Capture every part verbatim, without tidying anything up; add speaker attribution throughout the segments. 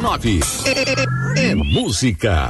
Speaker 1: nove. É, é música.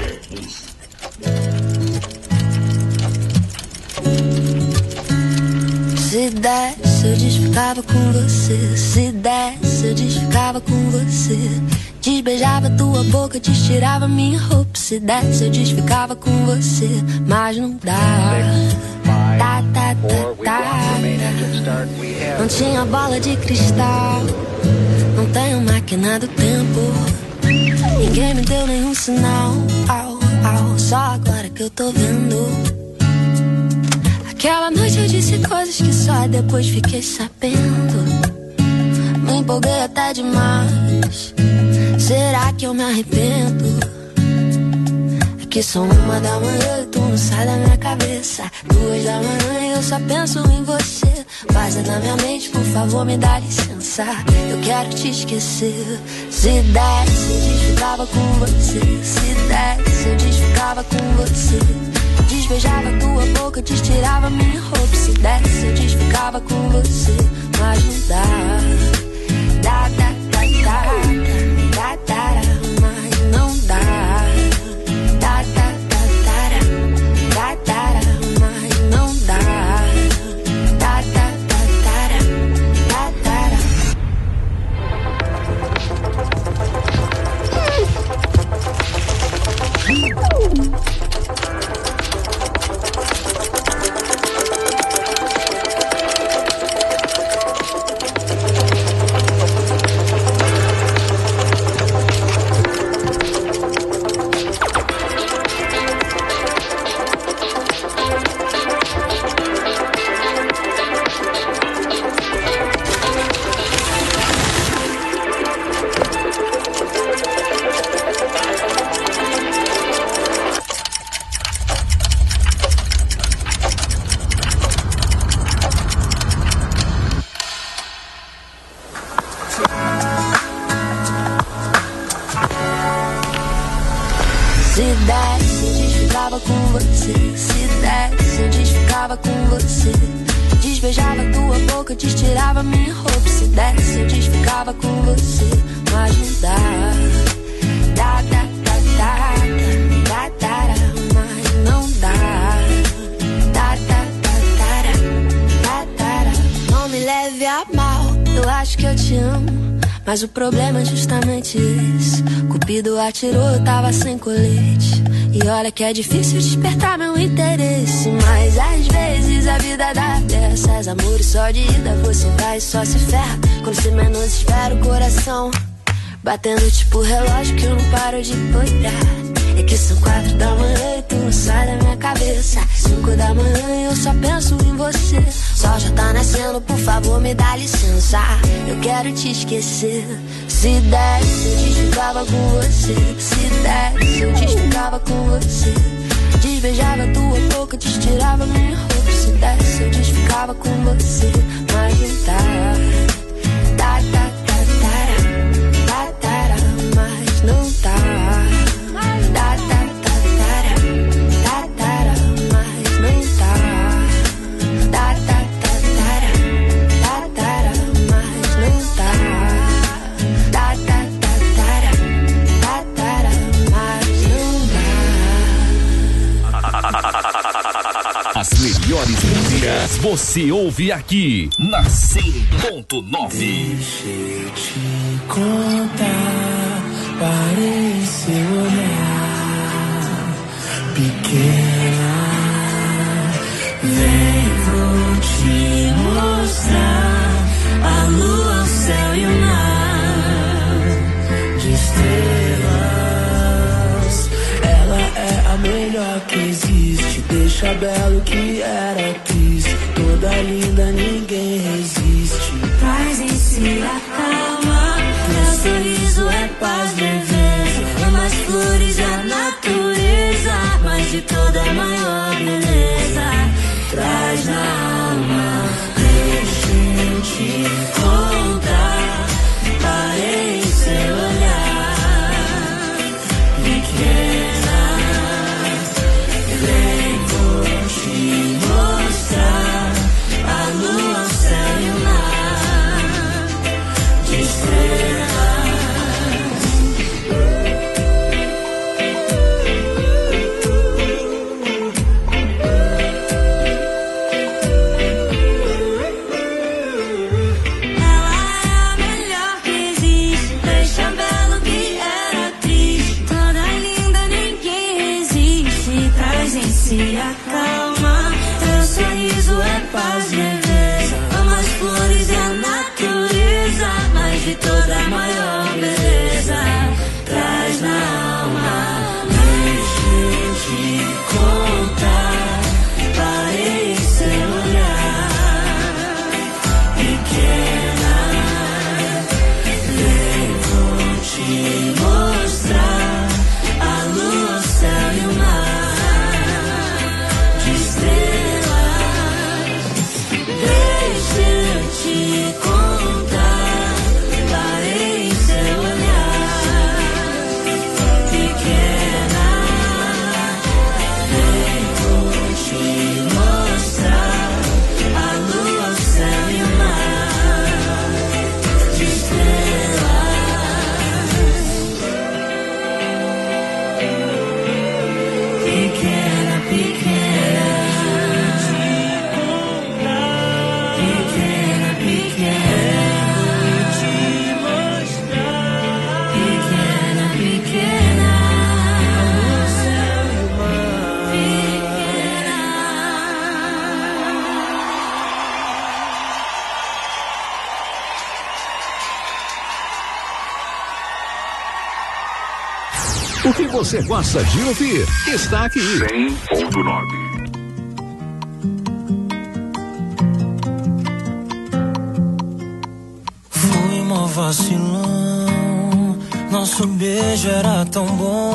Speaker 2: Se desse, eu desficava com você. Se desse, eu desficava com você. Desbeijava tua boca, destirava minha roupa. Se desse, eu desficava com você. Mas não dá. Tá, tá, tá, tá. Não tinha bola de cristal. Não tenho máquina do tempo. Ninguém me deu nenhum sinal. Au, au, só agora que eu tô vendo. Aquela noite eu disse coisas que só depois fiquei sabendo. Me empolguei até demais. Será que eu me arrependo? É que são uma da manhã e tu não sai da minha cabeça. Duas da manhã e eu só penso em você. Vaza da minha mente, por favor, me dá licença. Eu quero te esquecer. Se desse, eu desficava com você. Se desse, eu desficava com você. Desbeijava tua boca, destirava minha roupa. Se desse, eu desficava com você. Mas não dá. Dá, dá, dá, dá, dá, dá, dá, mas não dá. Dá, dá, dá, dá, dá, dá, mas não dá. Dá, dá, dá, dá, dá, dá. Se desse, eu desficava com você. Se desse, eu desficava com você. Desbeijava tua boca, destirava minha roupa. Se desse, eu desficava com você. Mas não dá. Dá, dá, dá, dá, dá, dá, dá, mas não dá. Dá, dá, dá, dá, dá, dá. Não me leve a mal, eu acho que eu te amo. Mas o problema é justamente esse. Cupido atirou, eu tava sem colete. E olha que é difícil despertar meu interesse. Mas às vezes a vida dá dessas. Amores só de ida, você vai e só se ferra. Quando você menos espera, o coração batendo tipo relógio que eu não paro de olhar. É que são quatro da manhã e tu não sai da minha cabeça. Cinco da manhã e eu só penso em você. Sol já tá nascendo, por favor me dá licença. Eu quero te esquecer. Se desse, eu desficava com você. Se desse, eu desficava com você. Desbeijava tua boca, destirava minha roupa. Se desse, eu desficava com você. Mas não dá. Dá, dá, dá, dá, dá, dá, mas não dá.
Speaker 1: As melhores músicas você ouve aqui na cem ponto nove.
Speaker 3: Deixa eu te contar, parece olhar pequena. Vem, vou te mostrar a lua, o céu e o mar de estrelas. Ela é a melhor que existe. Deixa belo que era triste. Toda linda, ninguém resiste.
Speaker 4: Traz em si a calma.
Speaker 3: Teu sorriso é paz, leveza.
Speaker 4: Ama as flores e a natureza.
Speaker 3: Mas de toda a maior beleza traz na alma. Deixa eu te contar, parei seu olhar pequena. Vem, vou te mostrar a lua, o céu e o mar de estrelas.
Speaker 4: flores em si acalma. Teu sorriso é paz e leveza. Amo as flores e a natureza, mas de toda a maior beleza traz na alma. Deixa eu te contar, parei seu olhar, pequena, vem, vou te mostrar a lua, o céu e o mar de estrelas. Deixa eu te contar, parei seu olhar, pequena, vem, vou te mostrar a lua, o céu e o mar de estrelas. Pequena, pequena, pequena, pequena, pequena, pequena, o céu e o mar, pequena.
Speaker 1: O que você gosta de ouvir está aqui.
Speaker 5: cem ponto nove.
Speaker 3: Fui mó vacilão, nosso beijo era tão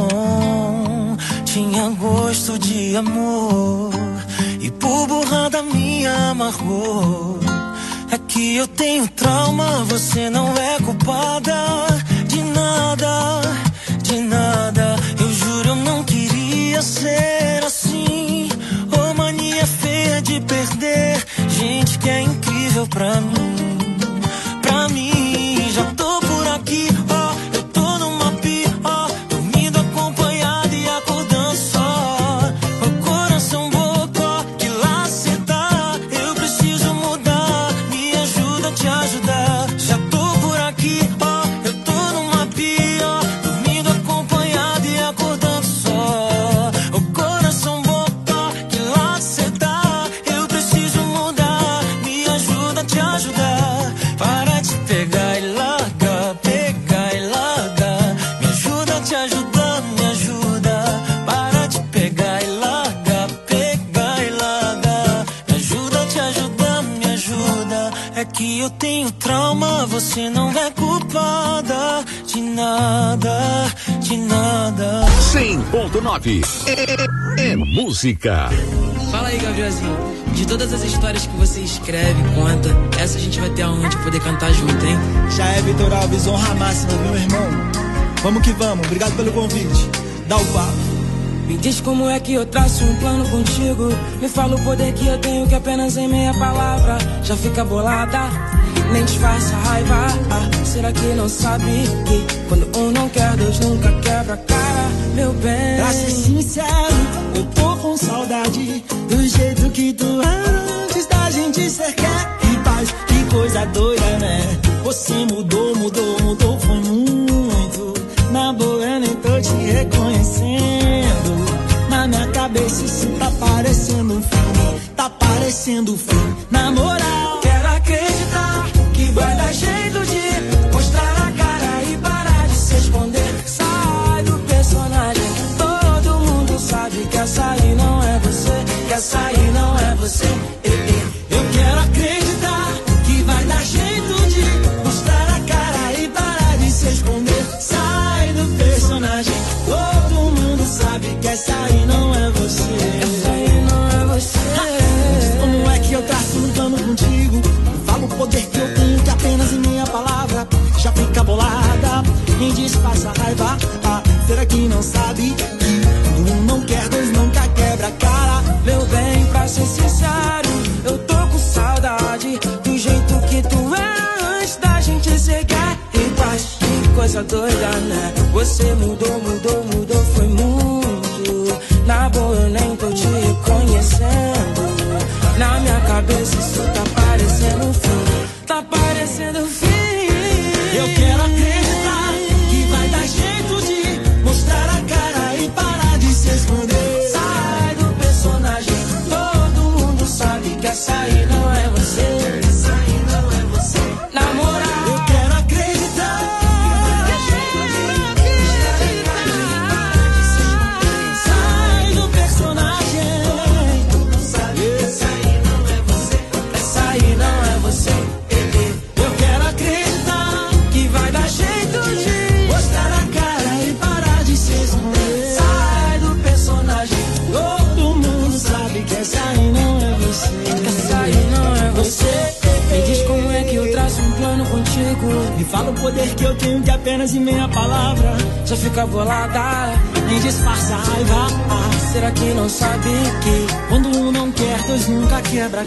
Speaker 3: bom, tinha gosto de amor, e por burrada minha amargou. É que eu tenho trauma, você não é culpada de nada, de nada. Eu juro, eu não queria ser assim. Ô, mania feia de perder gente que é incrível pra mim, pra mim. Já tô por aqui, ó, eu tô numa pior, dormindo acompanhado e acordando só. O coração bocó, que lá cê tá, eu preciso mudar, me ajuda a te ajudar. Já tô por aqui, ó, eu tô numa pior, dormindo acompanhado e acordando só. O coração bocó, que lá cê tá, eu preciso mudar, me ajuda a te ajudar. Para de pegar e larga, pegar e larga, me ajuda a te ajudar, me ajuda. Para de pegar e larga, pegar e larga, me ajuda a te ajudar, me ajuda. É que eu tenho trauma, você não é culpada de nada, de nada.
Speaker 1: cem ponto nove é, é música.
Speaker 6: Fala aí, Gabrielzinho. De todas as histórias que você escreve, conta, essa a gente vai ter a honra de poder cantar junto, hein?
Speaker 7: Já é Vitor Alves, honra máxima, meu irmão. Vamos que vamos, obrigado pelo convite. Dá o papo.
Speaker 6: Me diz como é que eu traço um plano contigo. Me fala o poder que eu tenho, que apenas em meia palavra já fica bolada. Nem disfarça a raiva, ah, será que não sabe que quando um não quer, Deus nunca quebra a cara, meu bem?
Speaker 7: Pra ser sincero, eu tô com saudade do jeito que tu antes da gente ser quer e paz. Que coisa doida, né? Você mudou, mudou, mudou, foi muito. Na boa eu nem tô te reconhecendo. Na minha cabeça isso tá parecendo um filme, tá parecendo um filme. Na moral,
Speaker 6: quero acreditar que vai dar jeito de mostrar a cara e parar de se esconder. Sai do personagem, todo mundo sabe que essa aí não é você, que essa aí não é você. Eh, eh.
Speaker 7: eu quero acreditar que vai dar jeito de mostrar a cara e parar de se esconder. Sai do personagem, todo mundo sabe que essa aí não é você.
Speaker 6: Essa aí não é você.
Speaker 7: Ha, como é que eu traço um plano contigo? Falo o poder que eu tenho, que apenas em minha palavra já fica bolada. Nem disfarça a raiva, ah, será que não sabe que um não quer, dois nunca quebra a cara?
Speaker 6: Meu bem, pra ser sincero, eu tô com saudade do jeito que tu era antes da gente ser guerra e paz. Que coisa doida, né? Você mudou, mudou, mudou, foi muito. Na boa eu nem tô te reconhecendo. Na minha cabeça isso tá parecendo um fim, tá parecendo um fim.
Speaker 7: Eu quero acreditar que vai dar jeito de mostrar a cara e parar de se esconder.
Speaker 6: Sai do
Speaker 7: fala o poder que eu tenho de apenas em meia palavra. Já fica bolada, nem disfarça a raiva. Ah, será que não sabe que quando um não quer, dois nunca quebra a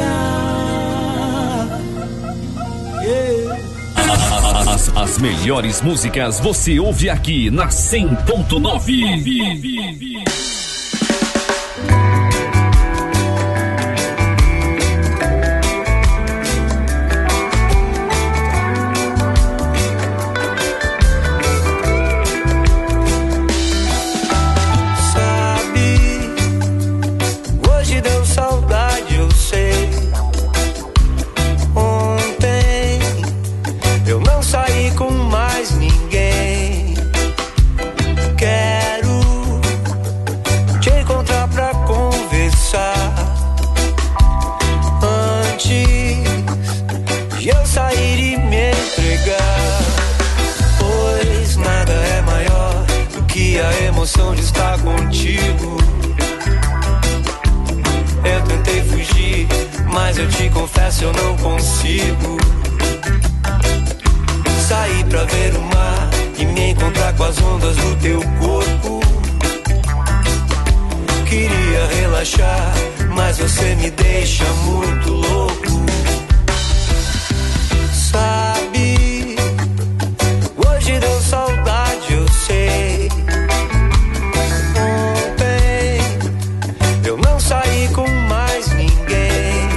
Speaker 7: cara? Yeah.
Speaker 1: As, as melhores músicas você ouve aqui na cem ponto nove.
Speaker 3: De estar contigo. Eu tentei fugir, mas eu te confesso, eu não consigo. Sair pra ver o mar e me encontrar com as ondas do teu corpo. Queria relaxar, mas você me deixa muito louco. Sabe, hoje deu saudade, eu sei. Sair com mais ninguém.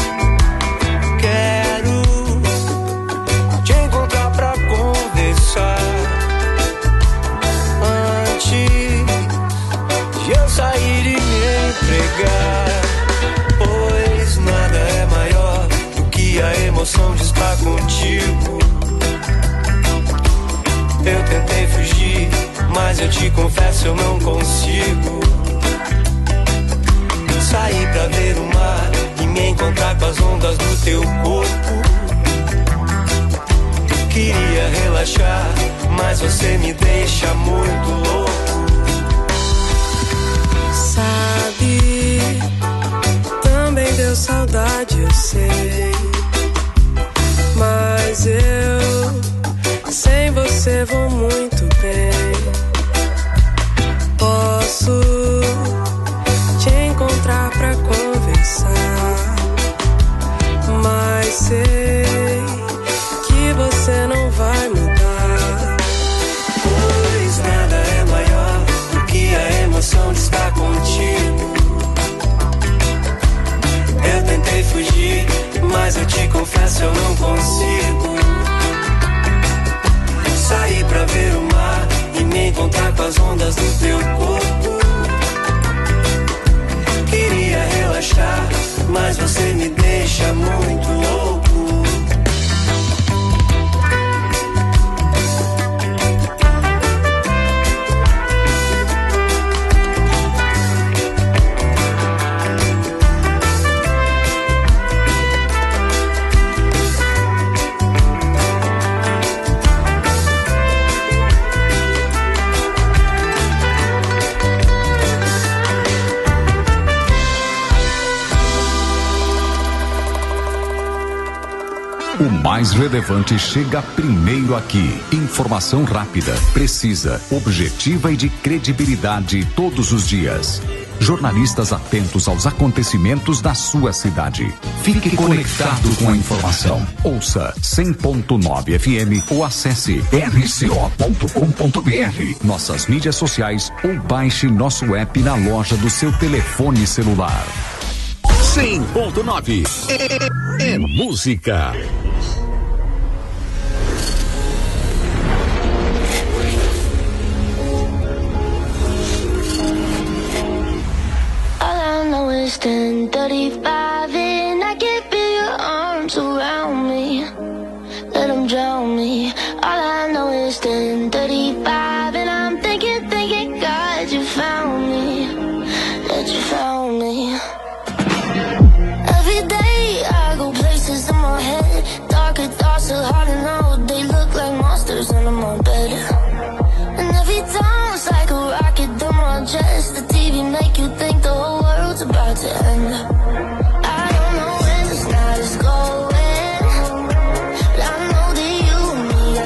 Speaker 3: Quero te encontrar pra conversar antes de eu sair e me entregar. Pois nada é maior do que a emoção de estar contigo. Eu tentei fugir, mas eu te confesso, eu não consigo. Sair pra ver o mar e me encontrar com as ondas do teu corpo. Queria relaxar, mas você me deixa muito louco.
Speaker 6: Sabe, também deu saudade, eu sei. Mas eu, sem você vou muito bem. Posso encontrar pra conversar, mas sei que você não vai mudar.
Speaker 3: Pois nada é maior do que a emoção de estar contigo. Eu tentei fugir, mas eu te confesso, eu não consigo. Sair pra ver o mar e me encontrar com as ondas do teu corpo. Queria relaxar, mas você me deixa muito louco.
Speaker 1: O mais relevante chega primeiro aqui. Informação rápida, precisa, objetiva e de credibilidade todos os dias. Jornalistas atentos aos acontecimentos da sua cidade. Fique conectado com a informação. Ouça cem ponto nove F M ou acesse r c o ponto com ponto b r. Nossas mídias sociais ou baixe nosso app na loja do seu telefone celular. cem ponto nove é, é música.
Speaker 2: ten thirty-five and I can feel your arms around me. Let them drown me. All I know is ten thirty-five and I'm thinking, thinking, God, you found me. That you found me. Every day I go places in my head. Darker thoughts are hard to know. They look like monsters under my bed. And every time it's like a rocket through my chest. The T V make you think the whole world's about to end. I don't know when this night is going, but I know that you and me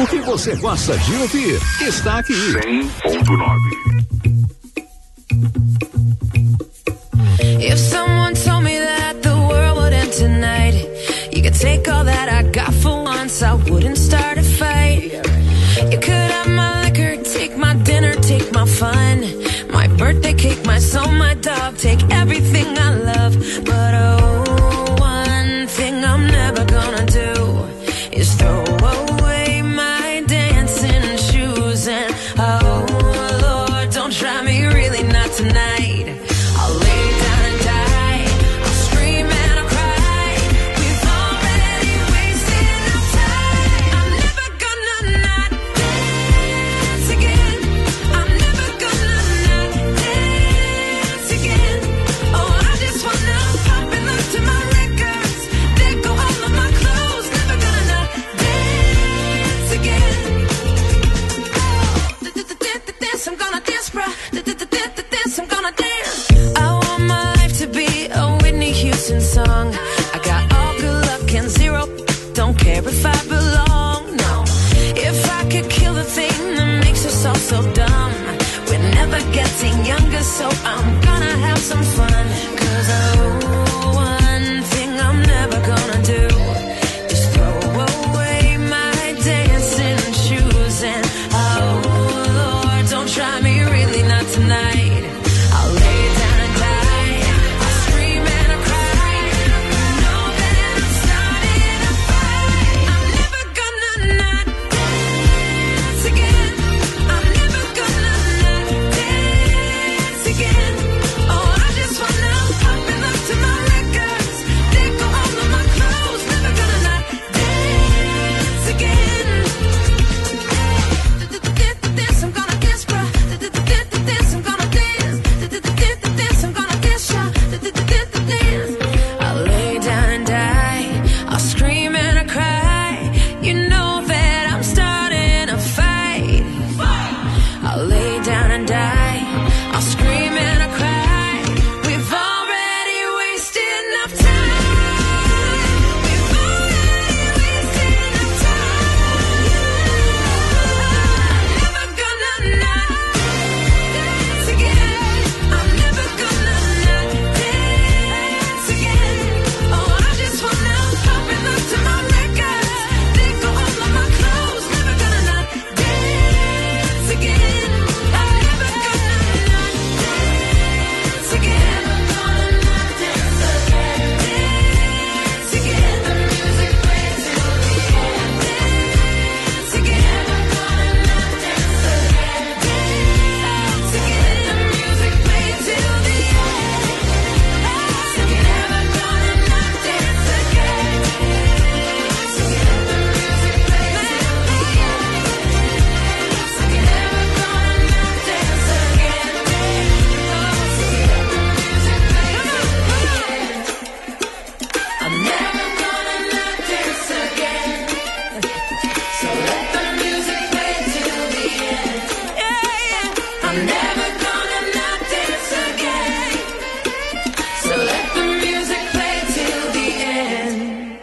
Speaker 1: O que você gosta de ouvir está aqui.
Speaker 5: cem ponto nove.
Speaker 8: If someone told me that the world would end tonight, you could take all that I got for once, I wouldn't start a fight. You could have my liquor, take my dinner, take my fun, my birthday cake, my soul, my dog, take everything I love. But oh, one thing I'm never gonna do is throw away my dancing shoes. And oh Lord, don't try me, really not tonight. I'll lay down and die, I'll scream and I'll cry. We've already wasted our time. I'm never gonna not dance again. I'm never gonna not dance again. Oh, I just wanna pop and look to my records, then go all of my clothes. Never gonna not dance again. Dance, I'm gonna dance, bruh. Dance, I'm gonna dance. I want my life to be a Whitney Houston song. I got all good luck and zero, don't care if I belong, no. If I could kill the thing that makes us all so dumb, we're never getting younger, so I'm gonna have some fun. Cause oh, one thing I'm never gonna do is throw away my dancing shoes. And oh Lord, don't try me, really not tonight. I'll lay down and die, I'll scream and I'll cry. You know that I'm starting a fight. I'm never gonna not dance again. I'm never gonna not dance again. Oh, I just wanna pop and look to my records, then go all of my clothes. Never gonna not dance again. Dance, I'm gonna dance, bruh. Dance, I'm gonna dance. Dance, I'm gonna dance, y'all. Dance. I'll lay down and die, I'll scream and I'll cry. You know that I'm starting a fight. I'll lay down and die, I'll scream and I'll cry. We've already wasted enough time. We've already wasted enough time. Never gonna not dance again. I'm never gonna not dance again. Oh, I just wanna pop and look to my records, then go all of my clothes. Never gonna not dance again. I'm never gonna not dance again. Never gonna not dance again. Dance again. The music plays till the end. Dance again. Never gonna not dance again. Dance again. The music plays till the end. Dance again. Never gonna not dance again. Dance again. The music plays till the end. Dance again. Never gonna not dance again. Dance again. The music plays till the end. I'm never gonna not dance again. So let the music play till the end. Yeah, yeah. I'm never gonna not dance again. So let the music play till the end.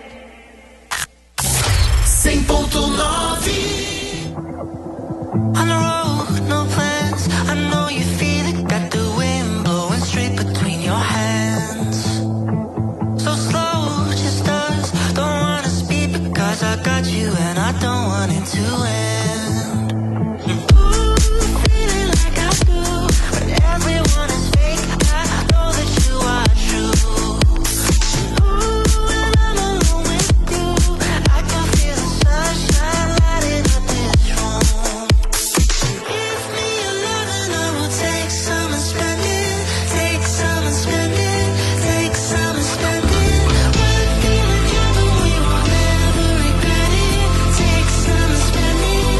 Speaker 3: cem ponto nove. On the road, no plans. I know you feel it. Got the wind blowing straight between your hands. So slow, just us. Don't wanna speed because I got you and I don't want it to end. Ooh, feeling like I do. When everyone is fake, I know that you are true. Ooh, when I'm alone with you, I can feel the sunshine lighting up this room. Give me your love and I will take some and spend it. Take some and spend it. Take some and spend it. One thing together we will never regret it. Take some and spend it.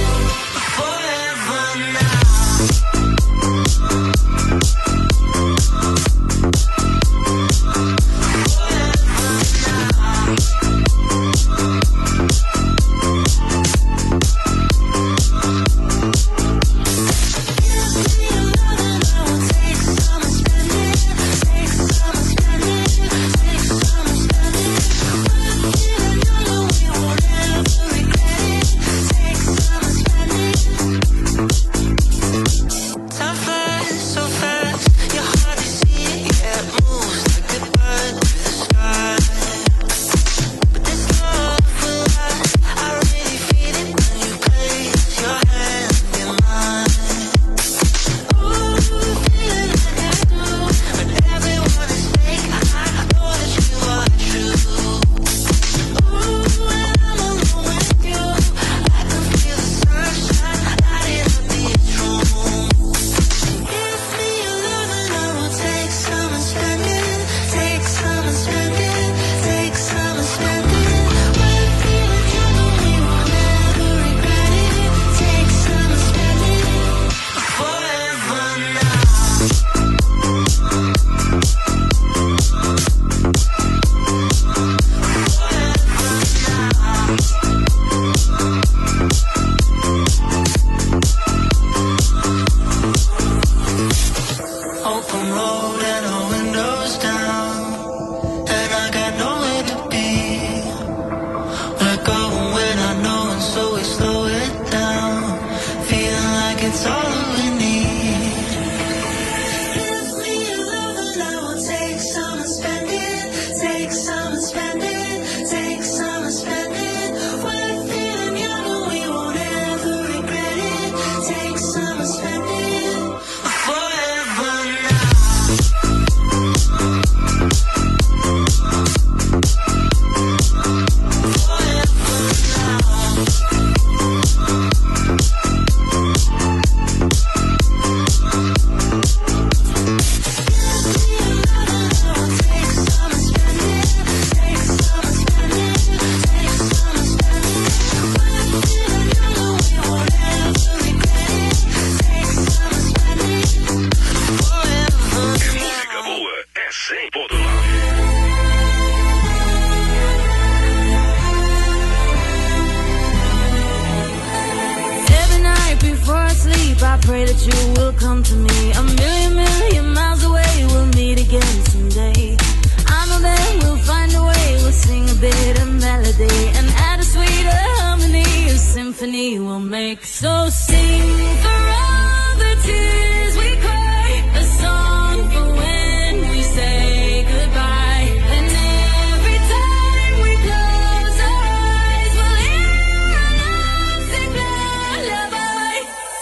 Speaker 4: come to me. A million, million miles away, we'll meet again someday. I know that we'll find a way, we'll sing a bit of melody and add a sweeter harmony, a symphony we'll make. So sing for all the tears we cry, a song for when we say goodbye. And every time we close our eyes, we'll hear our love sing lullaby.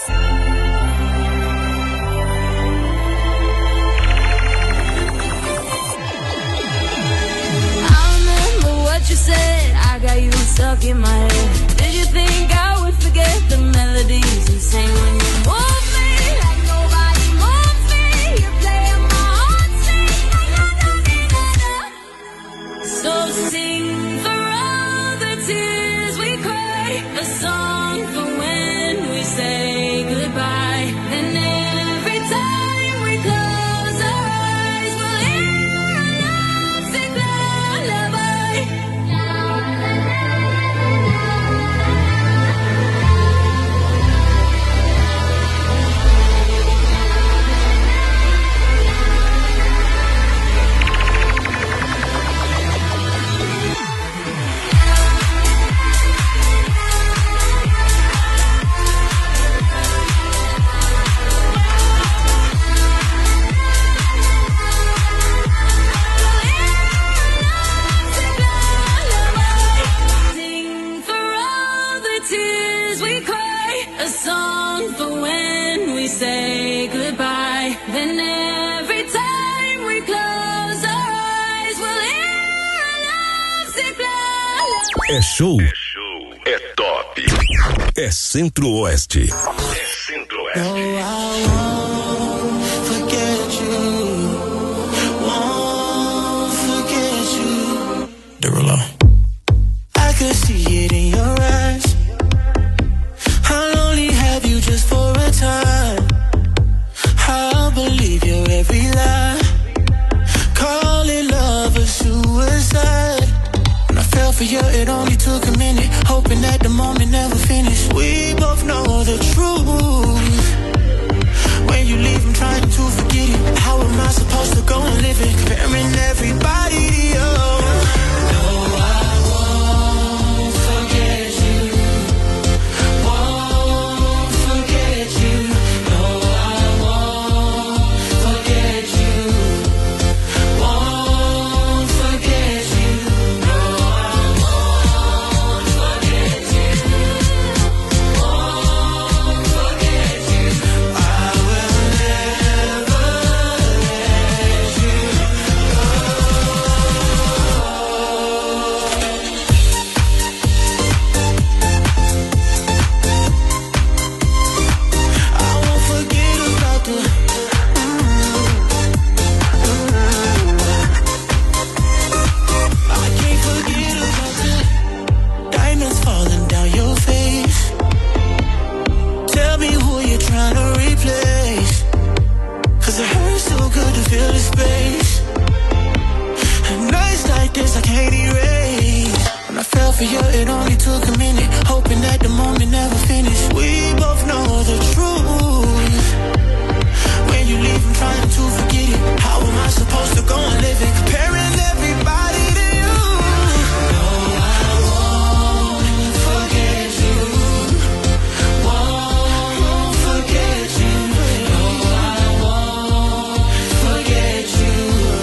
Speaker 4: I remember what you said, I got you stuck in my head. Did you think I would forget the melodies you sang when you moved me like nobody moves me? You're playing my heartstrings like na-na-na-na-na. So sing for all the tears we cry, a song for when we say goodbye. And every time we close our eyes, we'll hear our love sing lullaby. Sing for all the tears we cry, a song for when we say goodbye. Then every time we close our eyes, we'll hear our love sing lullaby.
Speaker 5: É show, é top, é Centro-Oeste. É Centro-Oeste.
Speaker 3: I won't forget you. Won't forget you. Derulo. I could see it in your eyes. I'll only have you just for a time. I'll believe your every lie. Call it love or suicide. When I fell for you, it only took a minute. Hoping that the moment never finished. We both know the truth. When you leave, I'm trying to forget it. How am I supposed to go and live it? Comparing everybody to you. No, I won't forget you. Won't forget you. No, I won't forget you. Won't forget you. No, I won't forget you. Won't forget you. I will never let you I won't forget about the I can't forget about the diamonds falling down your face. Tell me who you're trying to replace. Cause it hurts so good to feel the space. And nights like this I can't erase. When I fell for you, it only took a minute. Hoping that the moment never finished. We both know the truth. When you leave, I'm trying to forget it. How am I supposed to go and live it? Comparing everybody to you. No, I won't forget you. Won't forget you. No, I won't forget you.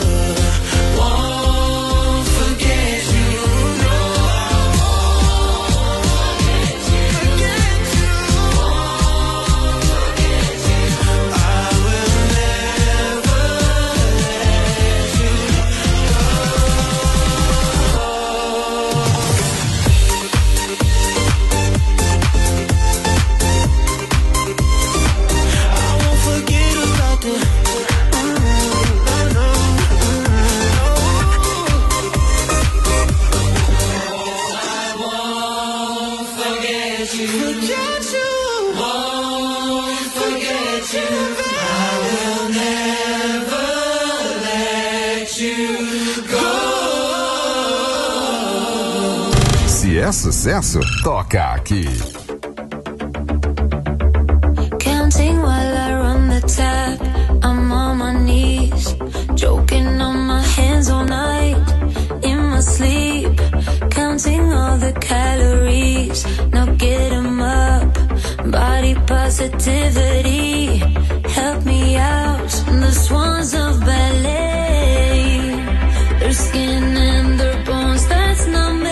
Speaker 3: Won't forget you. No, I won't forget you. Forget you. Won't forget you. I will never let you I won't forget about the I know. I won't forget you. Forget you. Won't forget you. I will never let you go.
Speaker 1: Se é sucesso, toca aqui.
Speaker 2: Counting while I run the counting all the calories. Now get 'em up, body positivity. Help me out, the swans of ballet. Their skin and their bones, that's not me.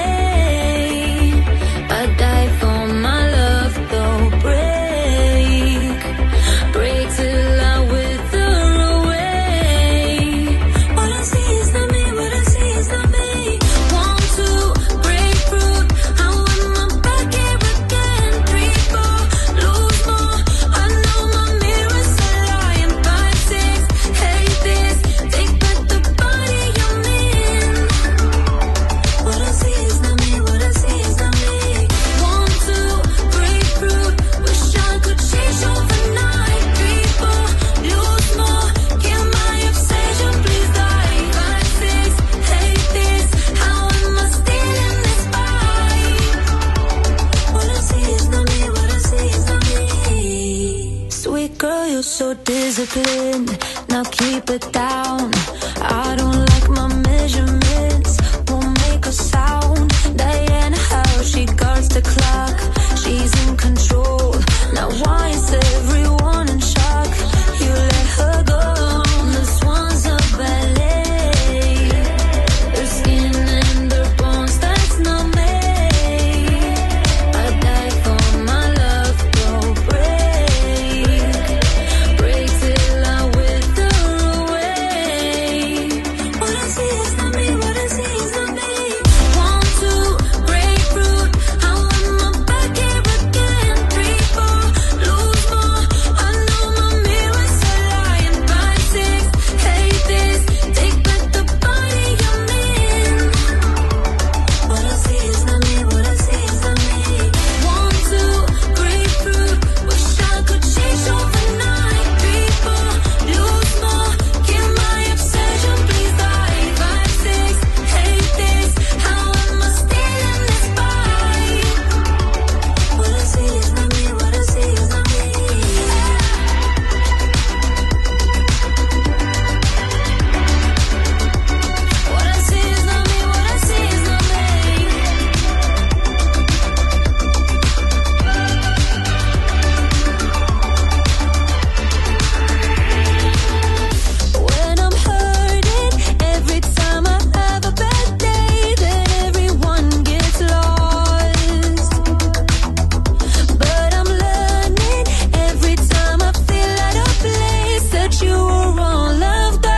Speaker 2: I die for my love, though. Break, break till I wither away. What I see is not me, what I see is not me. One, two, grapefruit, I want my back here again. Three, four, lose more, I know my mirror's a lie. Five, six, hate this, take back the body I'm in. What I see is not me, what I see is not me. One, two, grapefruit, wish I could change overnight. Three, four, lose more, kill my obsession, please die. Five, six, hate this, how am I still in this fight? What I see is not me, what I see is not me. Sweet girl, you're so disciplined, now keep it down. I don't like my measurements, won't make a sound. Diana, how she guards the clock, she's in control. Now why is everyone in shock? You let her go, the swans of ballet. Their skin and their bones, that's not me. I die for my love, go break, break till I wither away. What I see is not me, what I see is not me. One, two, grapefruit, I want my back here again. Three, four, lose more, I know my mirror's a lie. Five, six, hate this, take back the body I'm in. What I see is not me, what I see is not me. One, two, grapefruit, wish I could change overnight. Three, four, lose more, kill my obsession, please die. Five, six, hate this, how am I still in this fight? What I see is not me, what I see is not me. What I see is not me, what I see is not me. When I'm hurting, every time I have a bad day, then everyone gets lost. But I'm learning every time I feel out of place that you are all I've got.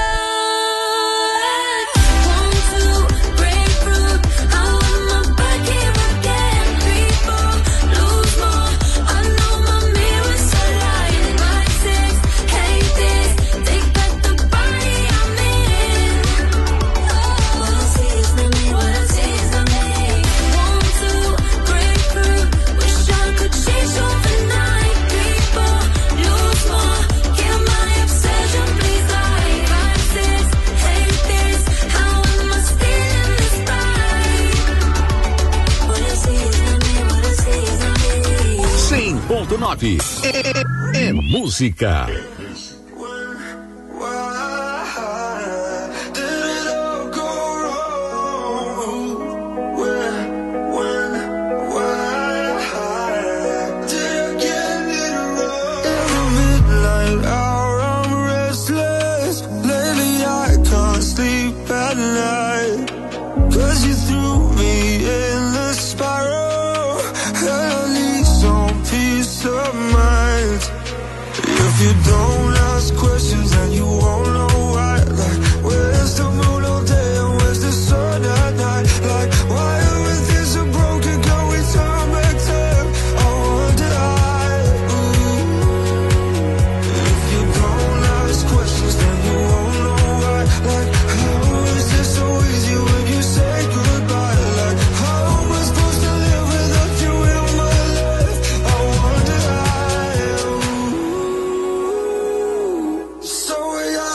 Speaker 2: One, two, grapefruit, I want my back here again. Three, four, lose more, I know my mirror's a lie. Five, six, hate this, take back the body I'm in. What I see is not me, what I see is not me. One, two, grapefruit, wish I could change overnight. Three, four, lose more, kill my obsession, please die. Five, six, hate this, how am I still in this fight? What I see is not me, what I see is not me.
Speaker 1: cem ponto nove é, é música.
Speaker 6: Did it all go wrong? When, when, why did I get it wrong? Every midnight hour I'm restless. Lately I can't sleep at night. 'Cause you threw me in the spiral, and I need some peace of mind. If you don't ask questions, then you won't know why. Like, where's the moon all day and where's the sun at night? Like, why are we things so broken? Can we turn back time? I wonder why. If you don't ask questions, then you won't know why. Like, how is this so easy when you say goodbye? Like, how am I supposed to live without you in my life? I wonder why. So we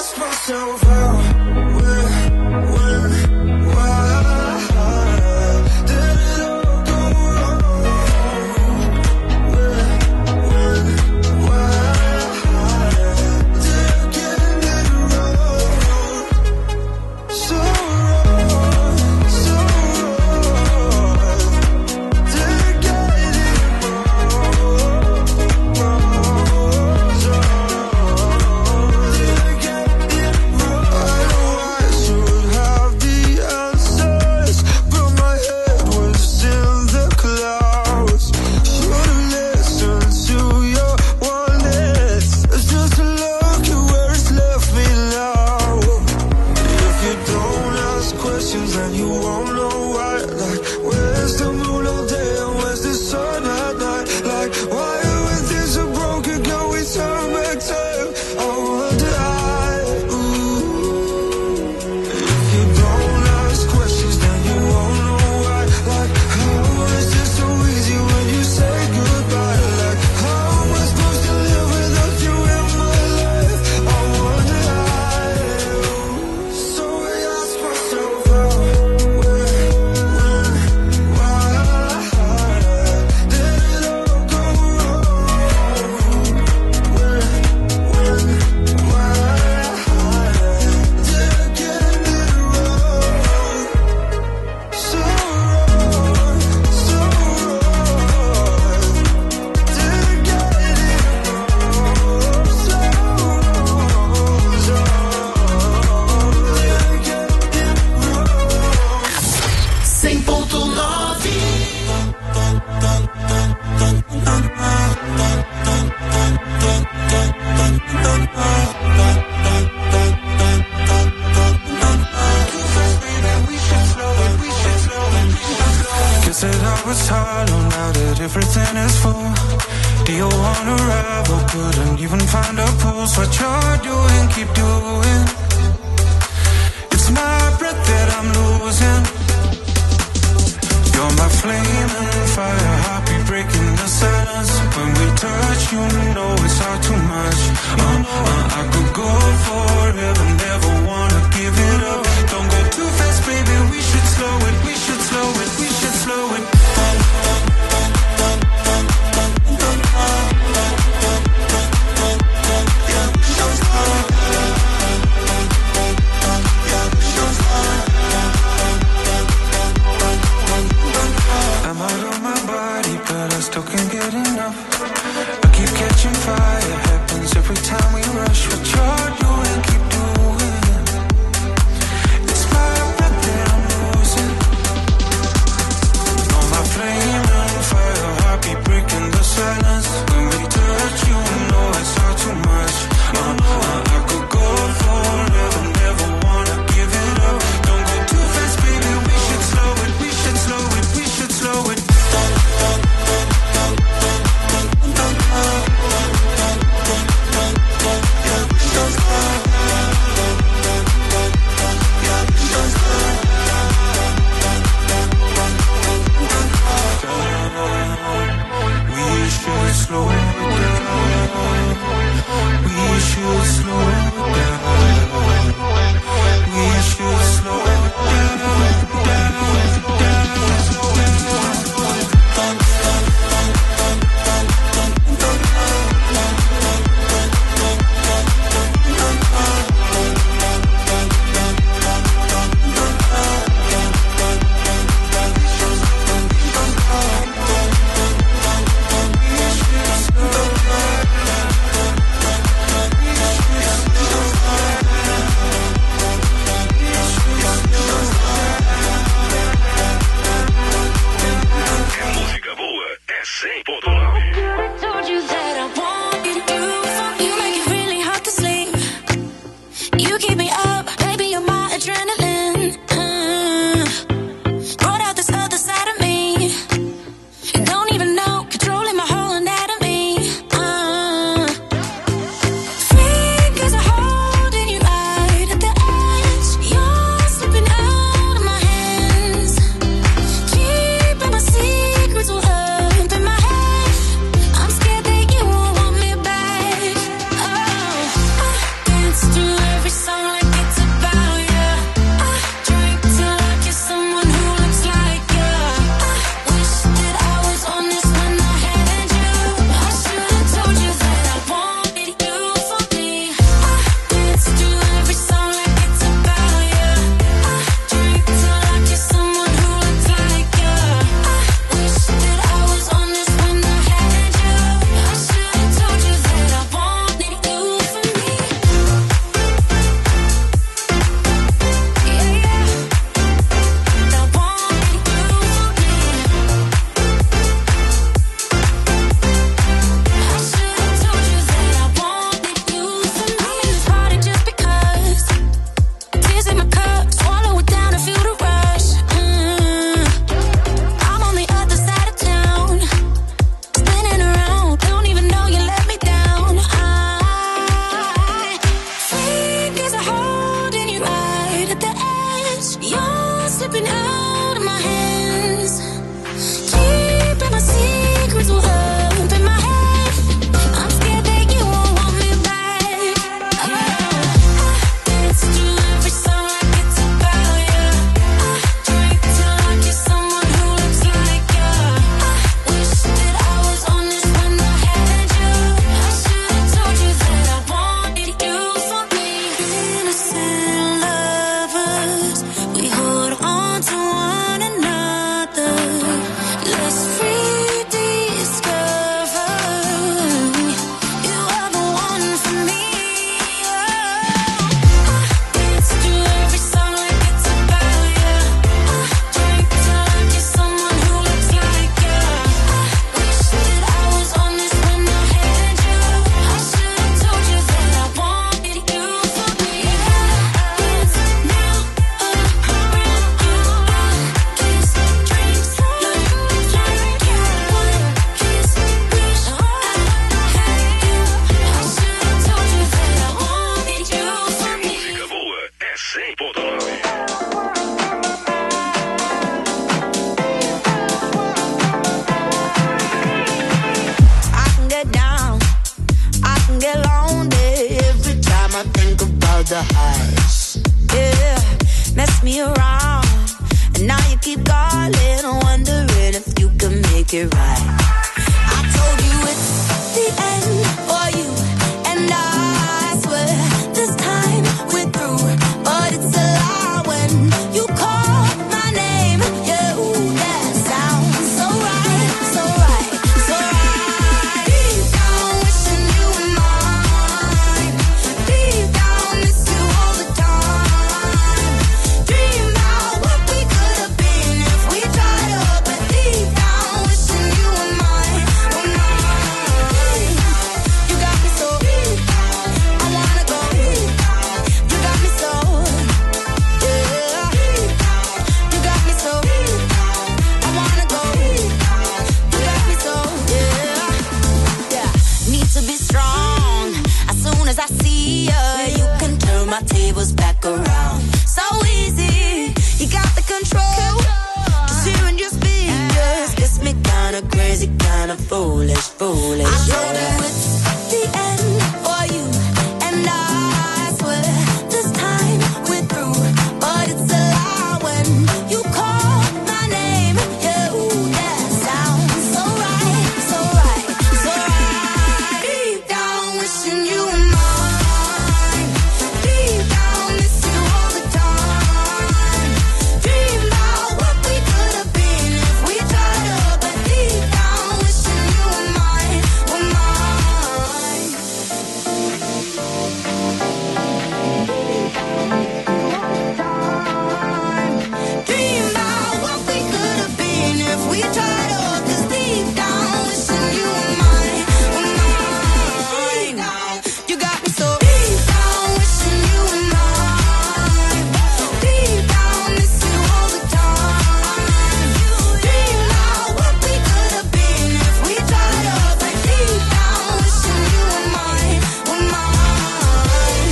Speaker 9: said I was hollow, now that everything is full. Do you wanna rival? Couldn't even find a pulse. What you're doing, keep doing. It's my breath that I'm losing. You're my flame and fire, heartbeat breaking the silence. When we touch, you know it's all too much. Uh, uh, I could go forever, never wanna give it up. Don't go too fast, baby, we should slow it, we should slow it, we should slow it. I'm out of my body, but I still can't get enough. I keep catching fire, happens every time we rush. What you're doing, keep doing. It's my breath that I'm losing.
Speaker 2: it right. I told you it's the end for you and I swear this time we're through, but it's a lie when you call my name. Yeah, ooh, that sounds so right, so right, so right. Deep down wishing you were mine. Deep down miss you all the time. Dream about what we could have been if we tried up. But deep down wishing you were mine, were mine. You got me so deep, I wanna go deep. You got me so, yeah. You got me so deep, I wanna go deep. You got me so, yeah. Yeah, need to be strong. As soon as I see ya, you can turn my tables back around. So easy, you got the control. Just hearing your speakers gets me kinda crazy, kinda foolish, foolish. I told you it's the end for you and I swear this time we're through, but it's a lie when you call my name. Yeah, ooh, that sounds so right, so right, so right. Deep down wishing you were mine. Deep down miss you all the time. Dream about what we could have been if we tried up. But deep down wishing you were mine, were mine. Dream about what we could have been if we tried up. 'Cause deep down wishing you were mine, were mine. You got me so deep down wishing you were mine. Deep down miss you all the time. Dream about what we could have been if we tried up. But deep down wishing you were mine, were mine.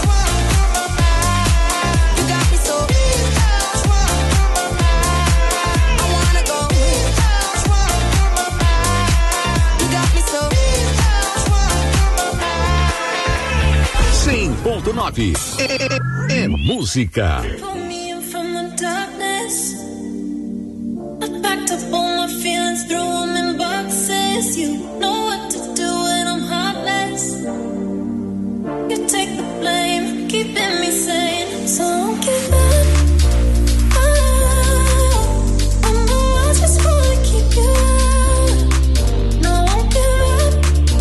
Speaker 2: You got me so I wanna go. You got me so
Speaker 1: cem ponto nove é música.
Speaker 8: Pull me in from the darkness. I packed up all my feelings, threw them in boxes. You know what to do when I'm heartless. You take the blame, keeping me sane. So don't give up. Oh, I know I just wanna keep you out. No, I won't give up.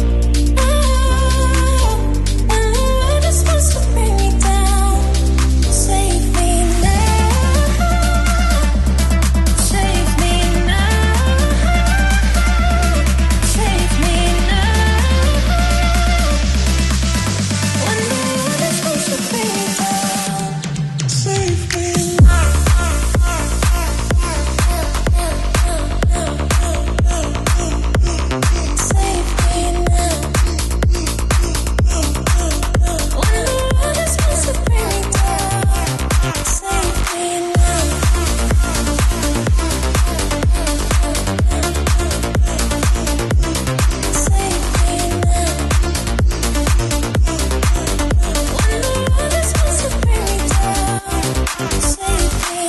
Speaker 8: Oh, when the world is supposed to bring me down. Save me now. Save me now. Save me now. When the world is supposed to bring me down.
Speaker 7: Save me.
Speaker 8: Save me now. When the world is supposed to bring me down. Save me now. Save me now. When the world is supposed to bring me down. Save me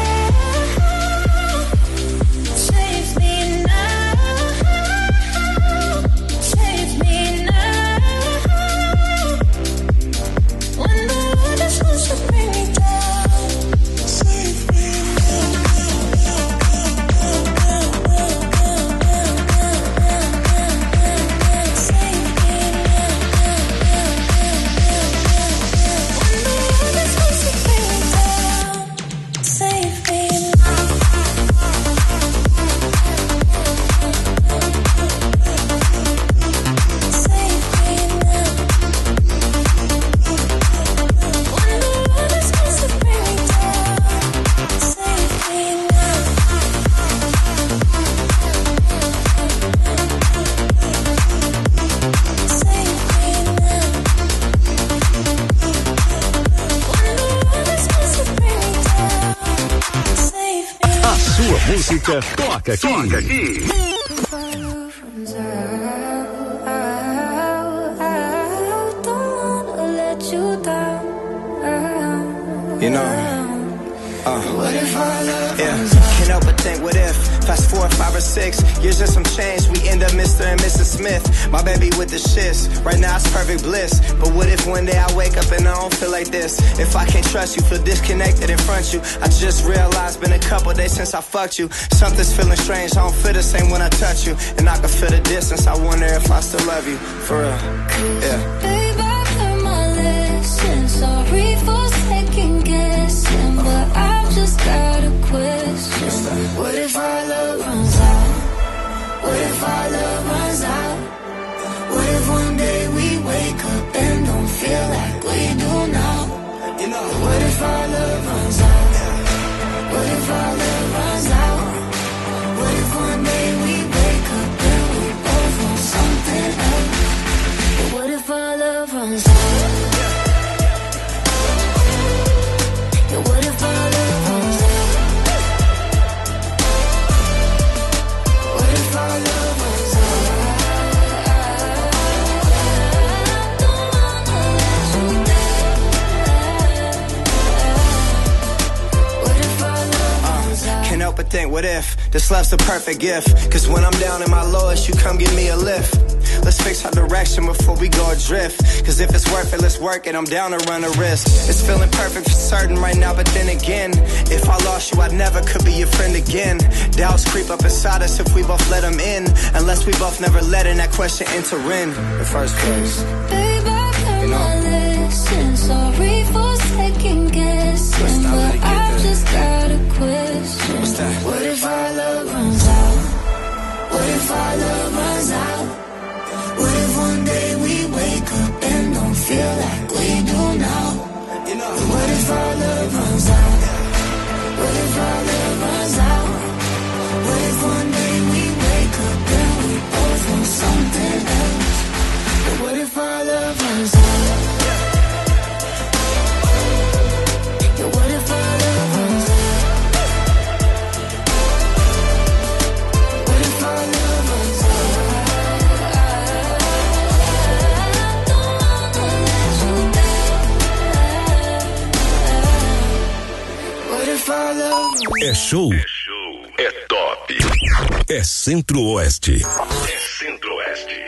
Speaker 8: now. Save me now. Save me now. When the world is supposed to bring me down. Save me Save me When the world is supposed to bring me down. Save me Save me now. When the world is supposed to bring me down. Save me now. Save me now. When the world is supposed to bring me down. Save me.
Speaker 1: A sua música toca aqui. Toca aqui.
Speaker 10: You know, uh, yeah, can't help but think what if, fast forward five or
Speaker 11: number six. Years and some change, we end up Mister and Missus Smith. My baby with the shits, right now it's perfect bliss. But what if one day I wake up and I don't feel like this? If I can't trust you, feel disconnected in front of you. I just realized been a couple days since I fucked you. Something's feeling strange, I don't feel the same when I touch you. And I can feel the distance, I wonder if I still love you. For real, yeah.
Speaker 4: Babe, I learned my lesson. Sorry for second guessing, but I've just got a question. What if our love runs out? What if our love runs out? What if one day we wake up and don't feel like we do now? You know, what if our love runs out? What if our love runs out? What if one day we wake up and we both want something else? But what if our love runs out? Yeah, what if our love runs out? What if our love runs out?
Speaker 11: Can't help but think, what if this love's the perfect gift? Cause when I'm down in my lowest, you come give me a lift. Let's fix our direction before we go adrift. Cause if it's worth it, let's work it, I'm down to run a risk. It's feeling perfect for certain right now, but then again, if I lost you, I never could be your friend again. Doubts creep up inside us if we both let them in. Unless we both never let in that question enter in the first place.
Speaker 4: Babe, I learned my lesson. Sorry for second guessing, but I've just got a question. What if our love runs out? What if our love runs out? What if one day we wake up and don't feel like we do now? What if our love runs out? What if our love runs out? What if one day we wake up and we both want something else? But what if our love runs out? Yeah, what if our love runs out? What if our love runs out?
Speaker 5: É show, é top, é Centro-Oeste. É Centro-Oeste.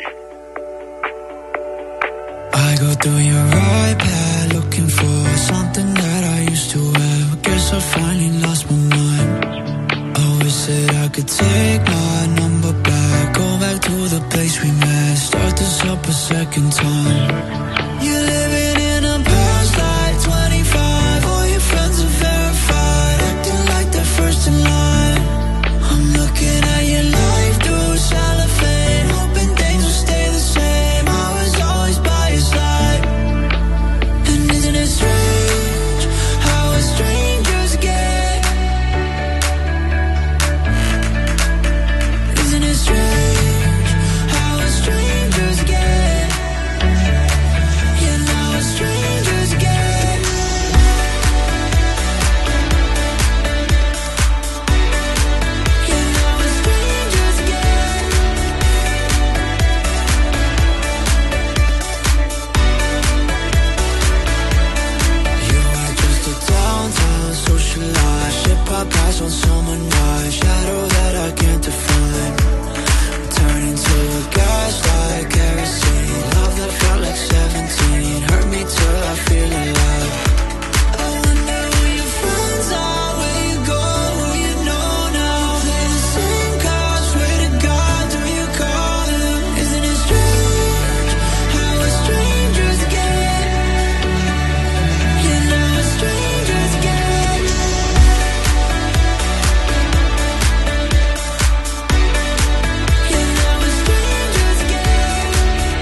Speaker 12: I go through your iPad looking for something that I used to have. Guess I finally lost my mind. I wish that I could take my number back, go back to the place we met, start this up a second time. You're living in a past like twenty-five, all your friends are verified, acting like they're first in line. I'm looking at your life through cellophane, hoping things will stay the same. I was always by your side. And isn't it strange how we're strangers again? Isn't it strange how we're strangers again? Yeah, now we're strangers again. Yeah, now we're strangers again. You are just a downtown socialite, shit pop eyes on summer night, shadow that I can't define. Turn into a gaslight, kerosene, love that felt like seventeen, hurt me till I feel alive. I wonder who your friends are, where you go, who you know now. Play the same cards, swear to God, do you call them? Isn't it strange how we're strangers again? Yeah, now we're strangers again. Yeah, now we're strangers again.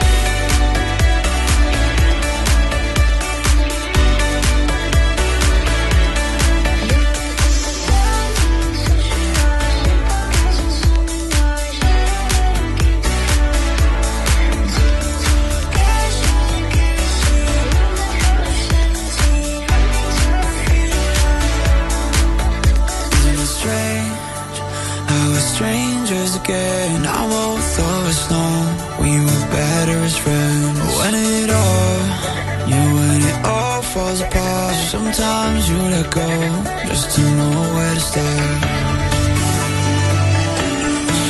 Speaker 12: Isn't it strange how we're strangers again? Now both of us know we were better as friends. When it all, yeah, when it all falls apart, sometimes you let go just to know where to start.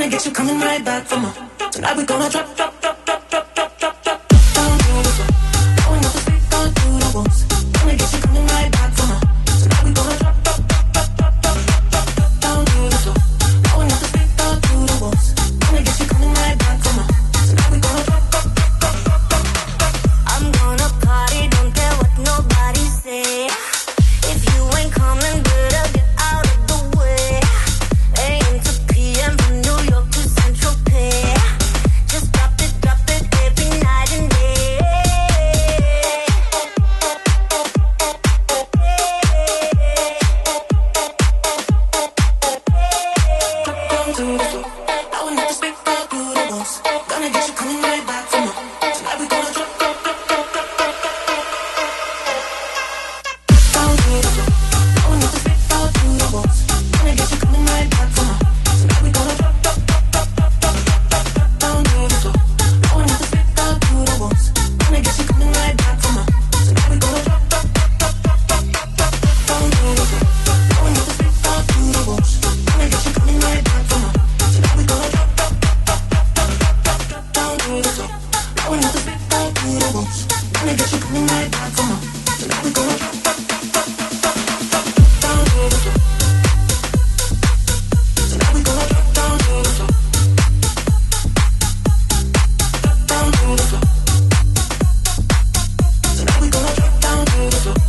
Speaker 6: Gonna get you coming right back for more. Tonight we gonna drop, drop, drop, drop, drop, drop, drop, drop, drop down to the floor. Going up the street, going through the walls. Gonna get you coming right back for more. Tonight we gonna drop, drop, drop, drop, drop, drop, drop, drop down to the floor. Going up the street, going through the walls. Gonna get you coming right back for more. Tonight we gonna drop, drop, drop, drop, drop, drop, drop.
Speaker 4: I'm gonna party, don't care what nobody say. If you ain't coming, better get out of the way. A M to P M from New York to Central Pay. Just drop it, drop it every night and day.
Speaker 6: Down to the floor. I will never speak out through the walls. Gonna get you coming right back for more. Tonight we gonna drop, drop, drop, drop, drop, drop, drop. Down to the floor. I will never speak out through the walls. Gonna get you coming right back for more. Tonight we gonna drop, drop, drop, drop, drop, drop, drop, drop. Down to the floor. I will never speak out through the walls. Gonna get you coming right back for more. Tonight we gonna drop, drop, drop, drop, drop, drop, drop. Down to the floor. I will never speak out through the walls. Gonna get you coming right back for more. Tonight we gonna drop, drop, drop, drop, drop, drop, drop, drop. Down to the floor. I will never speak out through the walls. Gonna get you coming right back for more. Tonight we gonna drop, drop, drop, drop, drop, drop, drop. Down to the floor. Tonight we gonna drop down to the floor. Down to the floor. Tonight we gonna drop down to the floor.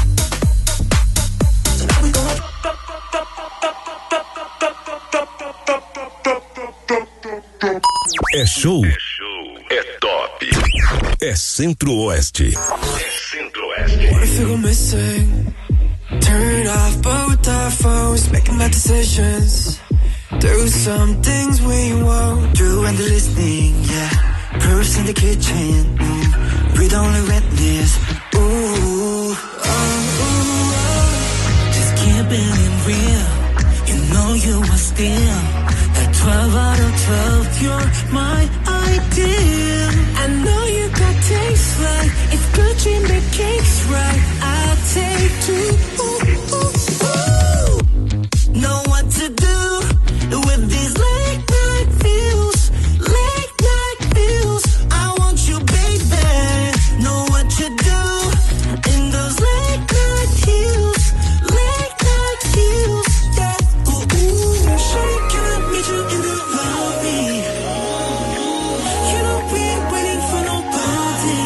Speaker 6: Tonight we gonna drop, drop, drop, drop, drop, drop, drop, drop, drop, drop, drop, drop, drop, drop.
Speaker 5: É show. É show. É top. É Centro-Oeste. É Centro-Oeste.
Speaker 6: What if you go missing? Turn it off, but with our phones, making bad decisions. Do some things we won't do when they're listening, yeah. Proofs in the kitchen, mm. We're the only witness. Ooh, oh, ooh, oh.
Speaker 3: Just keeping it real. You know you are still that twelve out of twelve. You're my ideal. I know you got taste right. If good you make cakes right, I'll take two. Ooh, ooh, ooh. Know what to do with these late night feels. Late night feels. I want you, baby. Know what you do in those late night heels. Late night heels. Yeah. Ooh, ooh. Sure, can I meet you in the lobby? You know we ain't waiting for nobody.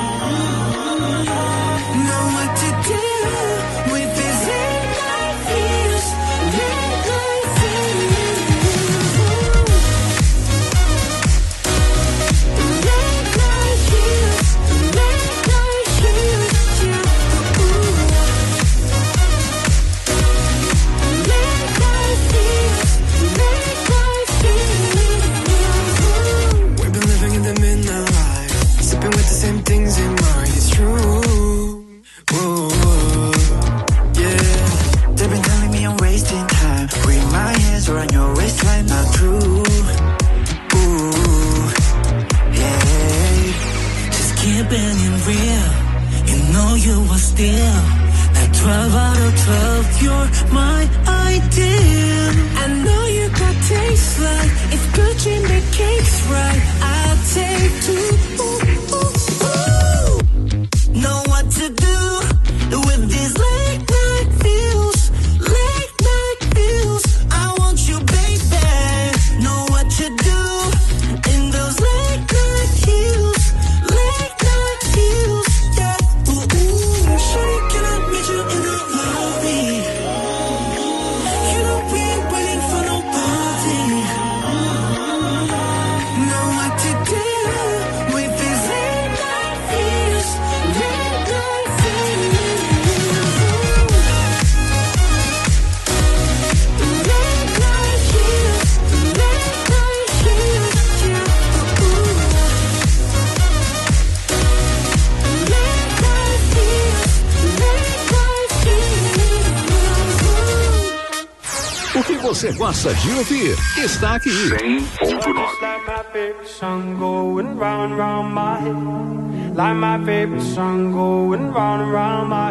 Speaker 3: Know what to do with these late night feels. Late night feels. Late night heels. Late night heels. Yeah. Ooh. Late night feels. Late night feels.
Speaker 6: We've been living in the midnight light, sipping with the same things in mind. It's true. Ooh, yeah. They've been telling me I'm wasting time. With my hands around your waistline, not true. Ooh, yeah.
Speaker 3: Just keeping it real. You know you are still that twelve out of twelve. You're my ideal. I know you got taste right. If good you make cakes right, I'll take two. Ooh, ooh, ooh. Know what to do with these late night feels. Late night feels. I want you, baby. Know what to do in those late night heels. Late night heels. Yeah. Ooh, ooh.
Speaker 6: Sure, can I meet you in the lobby? You know we ain't waiting for nobody. Know what to do with these late night feels. Late night feels. Late night heels. Late night heels. Yeah. Ooh. Late night feels. Late night feels.
Speaker 1: O que você gosta de ouvir está aqui. cem ponto nove.
Speaker 13: Like my favorite song going round and round my head. Like my favorite song going round and round my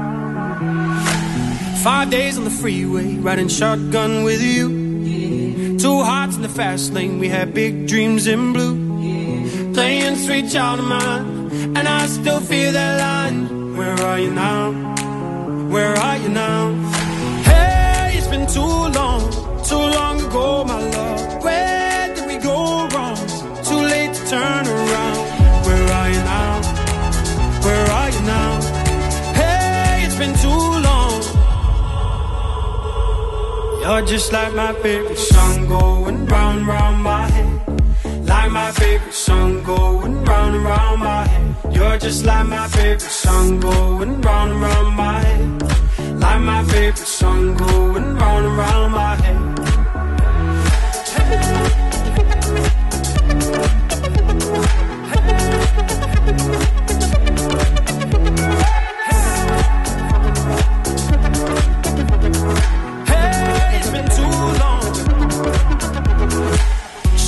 Speaker 13: head. Five days on the freeway, riding shotgun with you. Two hearts in the fast lane, we had big dreams in blue. Playing sweet child of mine, and I still feel that line. Where are you now? Where are you now? Hey, it's been too long, too long ago, my love. Where did we go wrong? Too late to turn around. Where are you now? Where are you now? Hey, it's been too long. You're just like my favorite song going round, round my head. Like my favorite song going round and round my head. You're just like my favorite song going round and round